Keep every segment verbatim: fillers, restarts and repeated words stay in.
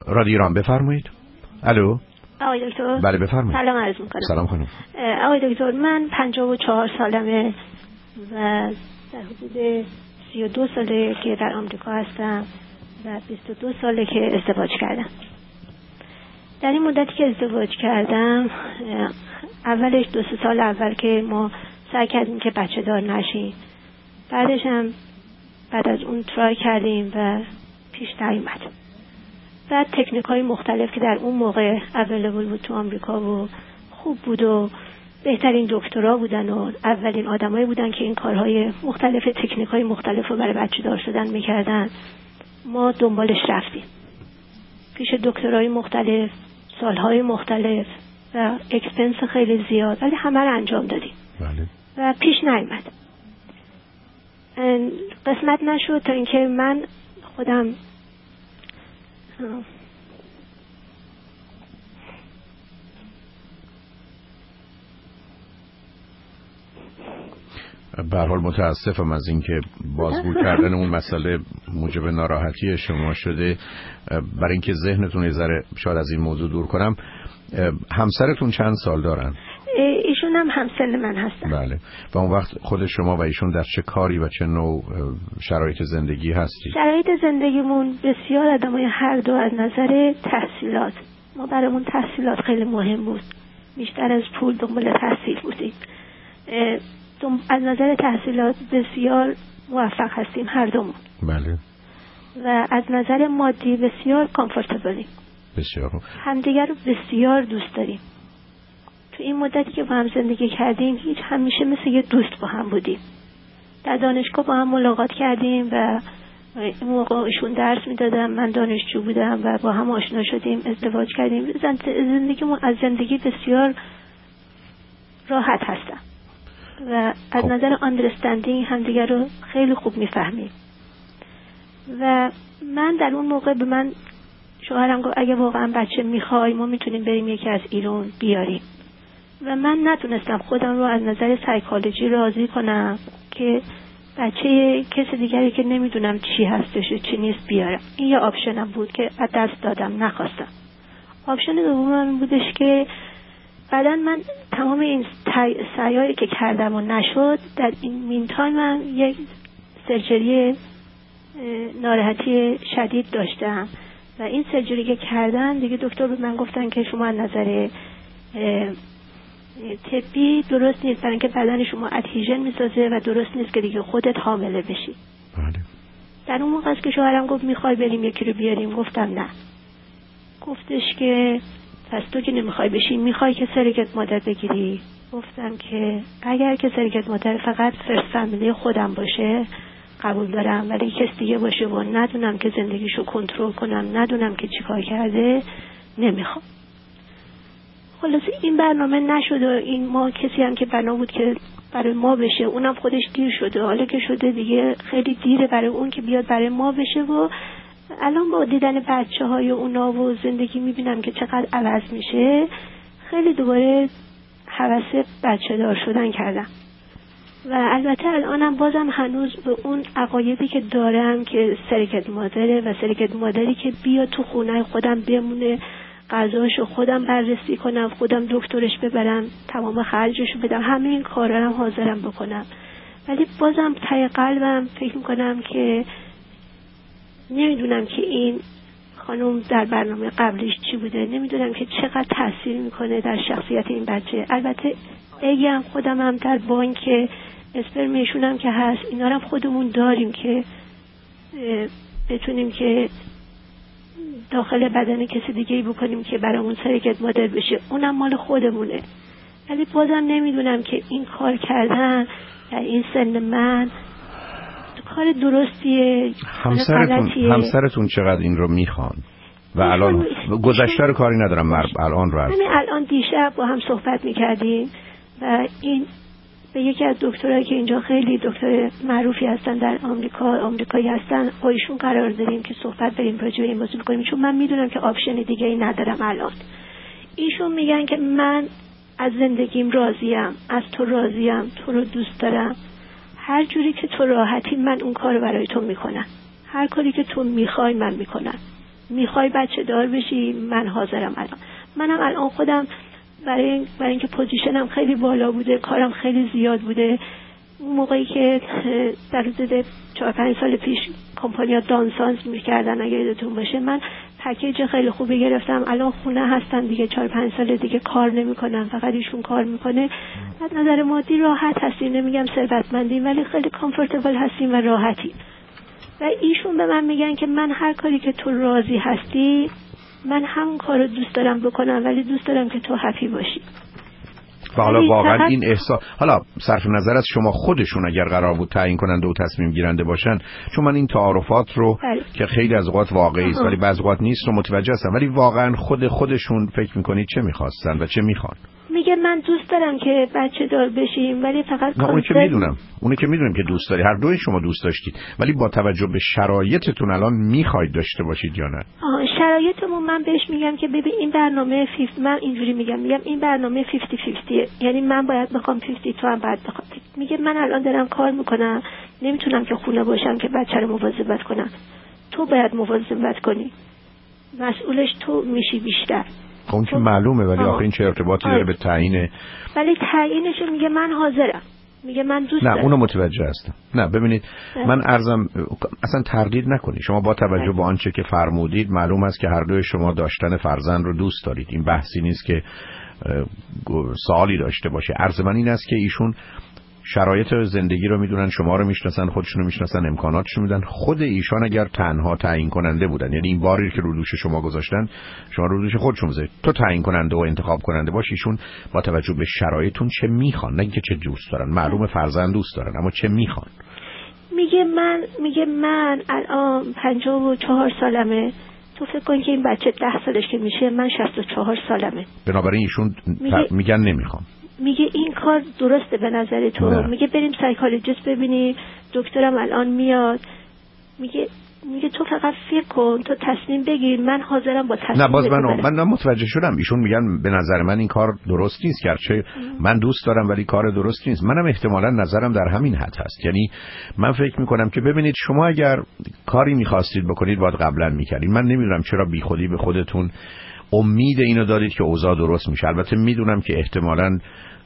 رادیو ایران بفرمایید. الو. آقای دکتر. بله بفرمایید. سلام عرض می‌کنم. سلام خانم. آقای دکتر من پنجاه و چهار سالمه و در حدود سی و دو ساله که در آمریکا هستم و بیست و دو ساله که ازدواج کردم. در این مدتی که ازدواج کردم اولش دو سه سال اول که ما سعی کردیم که بچه دار نشیم، بعدش هم بعد از اون ترای کردیم و پیش نیومد. بعد تکنیک های مختلف که در اون موقع اویلیبل بود تو آمریکا و خوب بود و بهترین دکترها بودن و اولین آدمایی بودن که این کارهای مختلف تکنیک های مختلف رو برای بچه دار شدن میکردن، ما دنبالش رفتیم پیش دکترهای مختلف، سالهای مختلف و اکسپنس خیلی زیاد، ولی همه رو انجام دادیم. بله. و پیش نیامد. قسمت نشد تا اینکه من خودم به هر حال متاسفم از اینکه بازگو کردن اون مسئله موجب ناراحتی شما شده. برای اینکه ذهنتون یه ذره شاید از این موضوع دور کنم، همسرتون چند سال دارن؟ ایشون هم همسن من هستن. بله. و اون وقت خود شما و ایشون در چه کاری و چه نوع شرایط زندگی هستید؟ شرایط زندگیمون بسیار آدمای هر دو از نظر تحصیلات، ما برامون تحصیلات خیلی مهم بود، بیشتر از پول دنبال تحصیل بودیم. از نظر تحصیلات بسیار موفق هستیم هر دومون. بله. و از نظر مادی بسیار کامفورتبلیم. بسیار. همدیگر رو بسیار دوست داریم. تو این مدتی که با هم زندگی کردیم هیچ همیشه مثل یه دوست با هم بودیم. در دانشگاه با هم ملاقات کردیم و این موقع ایشون درس میدادم، من دانشجو بودم و با هم آشنا شدیم، ازدواج کردیم. زندگیمون از زندگی بسیار راحت هستم و از نظر اندرستندینگ هم دیگر رو خیلی خوب میفهمیم. و من در اون موقع به من شوهرم گفت اگه واقعا بچه میخوای ما میتونیم بریم یکی از ایران بیاریم. و من نتونستم خودم رو از نظر سایکولوژی راضی کنم که بچه کسی دیگری که نمیدونم چی هستش و چی نیست بیارم. این یه آپشنم بود که از دست دادم، نخواستم. آپشن دومم بودش که بعدن من تمام این سعیایی که کردم و نشد، در این مین تایم من یک سرجری ناراحتی شدید داشتم و این سرجری که کردن دیگه دکتر به من گفتن که شما از نظر طبی درست نیست، برای اینکه بدن شما ادهیژن میسازه و درست نیست که دیگه خودت حامله بشی. بله. در اون موقع است که شوهرم گفت میخوای بریم یکی رو بیاریم. گفتم نه. گفتش که پس تو که نمیخوای بشی میخوای که سرکت مادر بگیری؟ گفتم که اگر که سرکت مادر فقط فرست فامیلی خودم باشه قبول دارم، ولی کس دیگه باشه و ندونم که زندگیشو کنترل کنم، ندونم که چیکار کرده، نمیخوام. خلاصه این برنامه نشد و این ما کسی هم که بنا بود که برای ما بشه اونم خودش دیر شده، حالا که شده دیگه خیلی دیره برای اون که بیاد برای ما بشه. و الان با دیدن بچه های اونا و زندگی میبینم که چقدر عوض میشه، خیلی دوباره هوس بچه دار شدن کردم. و البته الانم بازم هنوز به اون عقایدی که دارم که سرکت مادره و سرکت مادری که بیا تو خونه خودم بمونه، غذاشو خودم بررسی کنم، خودم دکترش ببرم، تمام خرجشو بدم، همه این کارا هم حاضرم بکنم. ولی بازم ته قلبم فکر میکنم که نمیدونم که این خانم در برنامه قبلش چی بوده، نمیدونم که چقدر تاثیر میکنه در شخصیت این بچه. البته اگه خودم هم در بانک اسپرمیشون هم که هست، اینا رو خودمون داریم که بتونیم که داخل بدن کسی دیگه ای بکنیم که برامون سرکت مادر بشه، اونم مال خودمونه. ولی بازم نمیدونم که این کار کردن در این سن من کار درستیه. همسرتون همسرتون چقدر این رو میخوان؟ و الان گذشته رو کاری ندارم، مرد الان رو همین الان دیشب با هم صحبت میکردیم و این به یکی از دکترایی که اینجا خیلی دکتر معروفی هستن در آمریکا، آمریکایی هستن، با ایشون قرار داریم که صحبت بریم راجع به این موضوع کنیم، چون من میدونم که آپشن دیگه ای ندارم الان. ایشون میگن که من از زندگیم راضیم، از تو راضیم، تو رو دوست دارم، هر جوری که تو راحتی من اون کارو برای تو میکنم، هر کاری که تو میخوای من میکنم. میخوای بچه دار بشی من حاضرم الان. منم الان خودم برای برای اینکه پوزیشنم خیلی بالا بوده، کارم خیلی زیاد بوده، موقعی که در حدود چهار پنج سال پیش کمپانیا دانسانس میکردن اگه یادتون باشه، من پکیج خیلی خوبی گرفتم. الان خونه هستن دیگه، چهار پنج سال دیگه کار نمیکنن، فقط ایشون کار میکنه. از نظر مادی راحت هستیم، نمیگم ثروتمندیم ولی خیلی کامفورتبل هستیم و راحتیم. و ایشون به من میگن که من هر کاری که تو راضی هستی من همون کارو دوست دارم بکنم، ولی دوست دارم که تو هپی باشی. و حالا واقعا این احساس، حالا صرف نظر از شما خودشون اگر قرار بود تعیین کننده و تصمیم گیرنده باشن، چون من این تعارفات رو بله. که خیلی از اوقات واقعی است ولی بعضی اوقات نیست رو متوجه هستم، ولی واقعا خود خودشون فکر میکنید چه میخواستن و چه میخوان؟ میگه من دوست دارم که بچه دار بشیم ولی فقط نه اونی که میدونم اونی که میدونم که دوست داری، هر دوی شما دوست داشتید، ولی با توجه به شرایطتون الان میخواید داشته باشید یا نه؟ آه شرایطمون من بهش میگم که ببین این برنامه فیفت، من اینجوری میگم میگم این برنامه فیفتی فیفتیه، یعنی من باید بخوام فیفتی، تو هم باید بخوام. میگه من الان دارم کار میکنم، نمیتونم که خونه باشم که بچه رو مواظبت کنم، تو باید مواظبت کنی، مسئولش تو میشی بیشتر. اون که معلومه ولی آخه این چه ارتباطی داره به تعیین؟ ولی تعیینش میگه من حاضرم، میگه من دوست نه دارم. اونو متوجه هستم. نه ببینید نه. من عرضم اصلا تردید نکنید، شما با توجه به آنچه که فرمودید معلوم است که هر دوی شما داشتن فرزند رو دوست دارید. این بحثی نیست که سوالی داشته باشه. عرض من این است که ایشون شرایط زندگی رو میدونن، شما رو میشناسن، خودشون رو میشناسن، امکاناتشون میدن. خود ایشان اگر تنها تعیین کننده بودن، یعنی این باری که رو دوش شما گذاشتن شما رو دوش خودشون بذارید، تو تعیین کننده و انتخاب کننده باش، ایشون با توجه به شرایطتون چه میخوان، نه اینکه چه دوست دارن، معلومه فرزند دوست دارن اما چه میخوان. میگه من میگه من الان پنجاه و چهار سالمه، تو فکر کن که این بچه ده سالش که میشه من شصت و چهار سالمه. بنابراین ایشون میگه میگن نمیخوام. میگه این کار درسته به نظر تو؟ نه. میگه بریم سایکولوژیست ببینی، دکترم الان میاد. میگه میگه تو فقط فکر کن، تو تصمیم بگیر، من حاضرم با تصمیم. نه باز من من متوجه شدم ایشون میگن به نظر من این کار درست نیست، گرچه من دوست دارم ولی کار درست نیست. منم احتمالاً نظرم در همین حد هست. یعنی من فکر میکنم که ببینید شما اگر کاری میخواستید بکنید باید قبلا میکردید. من نمیدونم چرا بیخودی به خودتون امید اینو دارید که اوضاع درست میشه. البته میدونم که احتمالاً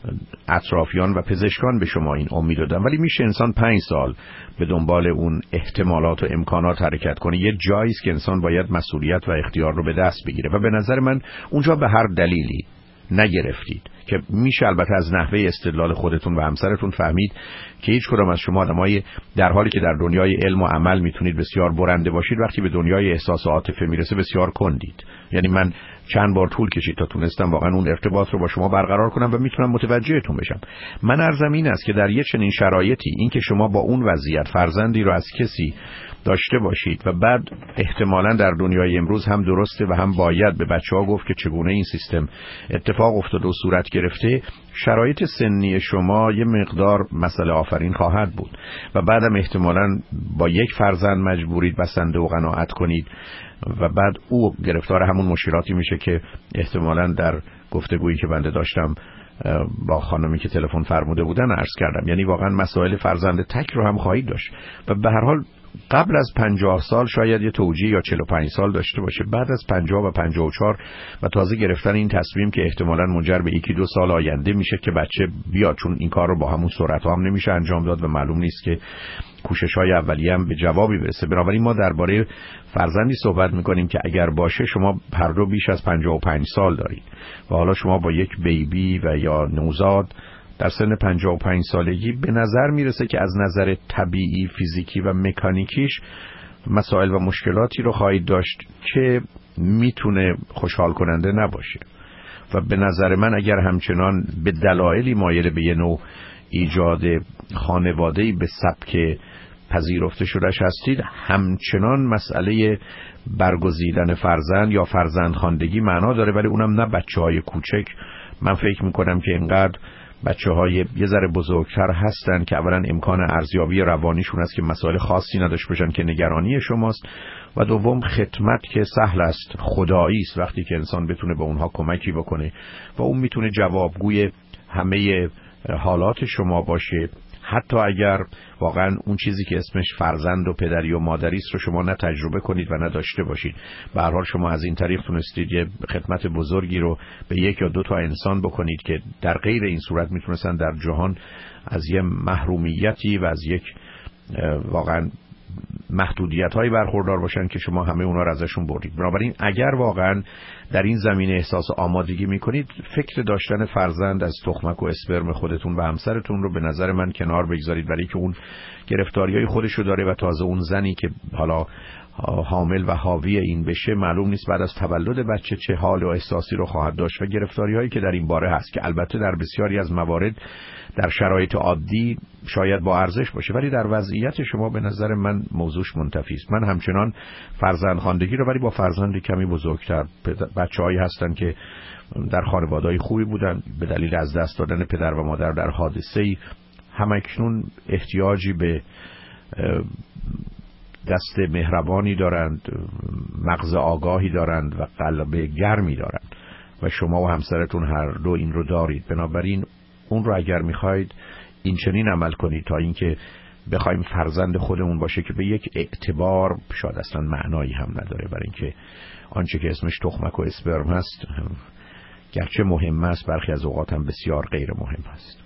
اطرافیان و پزشکان به شما این امید دادن، ولی میشه انسان پنج سال به دنبال اون احتمالات و امکانات حرکت کنه. یه جایی است که انسان باید مسئولیت و اختیار رو به دست بگیره و به نظر من اونجا به هر دلیلی نگرفتید که میشه البته از نحوه استدلال خودتون و همسرتون فهمید که هیچ کدام از شما آدمای در حالی که در دنیای علم و عمل میتونید بسیار برنده باشید، وقتی به دنیای احساس و عاطفه میرسه بسیار کندید. یعنی من چند بار طول کشید تا تونستم واقعا اون ارتباط رو با شما برقرار کنم و میتونم متوجهتون بشم. من عرضم این است که در یه چنین شرایطی این که شما با اون وضعیت فرزندی رو از کسی داشته باشید و بعد احتمالاً در دنیای امروز هم درسته و هم باید به بچه‌ها گفت که چگونه این سیستم اتفاق افتاده و صورت گرفته، شرایط سنی شما یه مقدار مسئله آفرین خواهد بود و بعدم احتمالاً با یک فرزند مجبورید بسنده و قناعت کنید و بعد او گرفتار همون مشکلاتی میشه که احتمالاً در گفتگویی که بنده داشتم با خانمی که تلفن فرموده بودن عرض کردم. یعنی واقعا مسائل فرزند تک رو هم خواهید داشت و به هر حال قبل از پنجاه سال شاید یه توجیه یا چهل و پنج سال داشته باشه، بعد از پنجاه و پنجاه و چهار و تازه گرفتن این تصمیم که احتمالاً منجر به یکی دو سال آینده میشه که بچه بیاد، چون این کار رو با همون سرعت هم نمیشه انجام داد و معلوم نیست که کوشش‌های اولیه هم به جوابی برسه. بنابراین ما درباره فرزندی صحبت می‌کنیم که اگر باشه شما هر دو بیش از پنجاه و پنج سال دارید و حالا شما با یک بیبی و یا نوزاد در سن پنجاه و پنج سالگی به نظر میرسه که از نظر طبیعی، فیزیکی و مکانیکیش مسائل و مشکلاتی رو خواهید داشت که میتونه خوشحال کننده نباشه و به نظر من اگر همچنان به دلایلی مایل به یه نوع ایجاد خانواده‌ای به سبک پذیرفته شدهش هستید، همچنان مسئله برگزیدن فرزند یا فرزندخواندگی معنا داره، ولی اونم نه بچه‌های کوچک. من فکر میکنم که اینقدر بچه های یه ذره بزرگتر هستن که اولا امکان ارزیابی روانیشون هست که مسائل خاصی نداشته باشن که نگرانی شماست و دوم خدمت که سهل است، خدایی است وقتی که انسان بتونه به اونها کمکی بکنه و اون میتونه جوابگوی همه حالات شما باشه. حتی اگر واقعا اون چیزی که اسمش فرزند و پدری و مادری است رو شما نه تجربه کنید و نه داشته باشید، به هر حال شما از این طریق تونستید یه خدمت بزرگی رو به یک یا دو تا انسان بکنید که در غیر این صورت میتونستن در جهان از یه محرومیتی و از یک واقعا محدودیت هایی برخوردار باشن که شما همه اونا رو ازشون بردید. بنابراین اگر واقعا در این زمینه احساس آمادگی میکنید، فکر داشتن فرزند از تخمک و اسپرم خودتون و همسرتون رو به نظر من کنار بگذارید، برای که اون گرفتاری های خودشو داره و تازه اون زنی که حالا حامل و حاوی این بشه معلوم نیست بعد از تولد بچه چه حال و احساسی رو خواهد داشت و گرفتاری هایی که در این باره هست که البته در بسیاری از موارد در شرایط عادی شاید با ارزش باشه، ولی در وضعیت شما به نظر من موضوعش منتفی است. من همچنان فرزند خواندگی رو ولی با فرزند کمی بزرگتر، بچه‌هایی هستن که در خانواده‌های خوبی بودن، به دلیل از دست دادن پدر و مادر در حادثه‌ای همکنون احتیاجی به دست مهربانی دارند، مغز آگاهی دارند و قلب گرمی دارند و شما و همسرتون هر دو این رو دارید. بنابراین اون رو اگر میخواید این چنین عمل کنید تا اینکه بخوایم فرزند خودمون باشه که به یک اعتبار شاید اصلا معنایی هم نداره، برای اینکه آنچه که اسمش تخمک و اسپرم هست گرچه مهم است برخی از اوقات هم بسیار غیر مهم هست.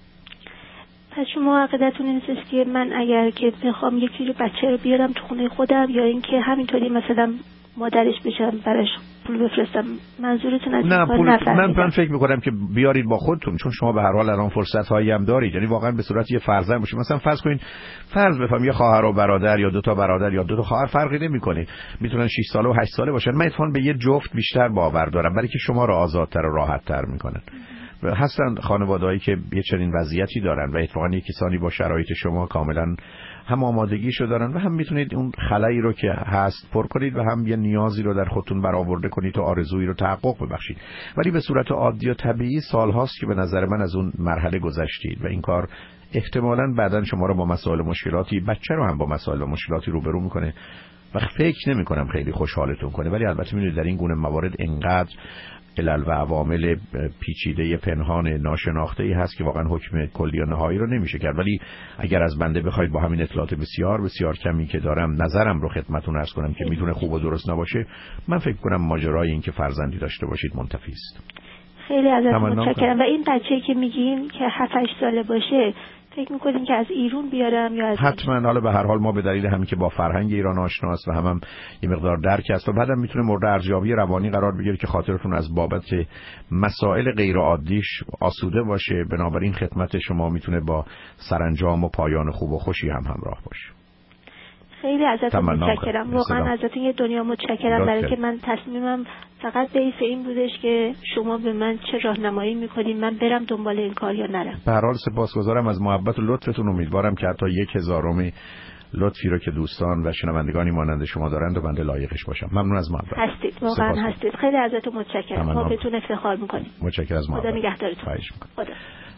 پس شما عقیدتون این است که من اگر که بخوام یکی رو بچه رو بیارم تو خونه خودم یا اینکه همینطوری مثلا مادرش بشم براش پول بفرستم، منظورتون از نه پول من من فکر میکنم که بیارید با خودتون، چون شما به هر حال الان فرصت هایی هم دارید، یعنی واقعا به صورت یه فرزند باشه. مثلا فرض کنین فرض بفهم یه خواهر و برادر یا دو تا برادر یا دو تا خواهر فرقی نمیکنه، میتونن شش ساله و هشت ساله باشن. من اتفاقا به یه جفت بیشتر باور دارم، برای که شما رو آزادتر و راحت‌تر میکنن. هستن خانواده‌ای که یه چنین وضعیتی دارن و اتفاقا یک کسانی با شرایط شما کاملا هم آمادگیشو دارن و هم میتونید اون خلایی رو که هست پر کنید و هم یه نیازی رو در خودتون برآورده کنید و آرزویی رو تحقق ببخشید. ولی به صورت عادی و طبیعی سالهاست که به نظر من از اون مرحله گذشتید و این کار احتمالاً بعداً شما رو با مسائل مشکلاتی، بچه رو هم با مسائل و مشکلاتی روبرو میکنه و فکر نمی کنم خیلی خوشحالتون کنه. ولی البته میدونید در این گونه موارد انقدر علل و عوامل پیچیده پنهان ناشناخته‌ای هست که واقعا حکم کلی و نهایی رو نمیشه کرد. ولی اگر از بنده بخواید با همین اطلاعات بسیار بسیار کمی که دارم نظرم رو خدمتتون عرض کنم که میتونه خوب و درست نباشه، من فکر کنم ماجرای این که فرزندی داشته باشید منتفی است. خیلی ازتون متشکرم. و این بچه‌ای که میگین که هفت هشت ساله باشه فکر می‌کنین که از ایران بیارم یا از حتما؟ حالا به هر حال ما به دلیل همین که با فرهنگ ایران آشناست و هم, هم یه مقدار درک است و بعدم میتونه مورد ارزیابی روانی قرار بگیره که خاطرتون از بابت مسائل غیر عادیش آسوده باشه. بنابراین خدمت شما میتونه با سرانجام و پایان خوب و خوشی هم همراه باشه. خیلی ازتون متشکرم، واقعا ازتون یه دنیا متشکرم، برای که من تصمیمم فقط بیس این بودش که شما به من چه راهنمایی میکنین من برم دنبال این کار یا نرم. به هر حال سپاسگزارم از محبت و لطفتون. امیدوارم که حتی یک هزارمی لطفی رو که دوستان و شنوندگانی مانند شما دارند و بنده لایقش باشم. ممنون از محبت. هستید، واقعا هستید. خیلی ازتون متشکرم. ما بهتون افتخار میکنیم. متشکرم از محبت. خدا نگهدارتون. خواهش میکنم. خدا.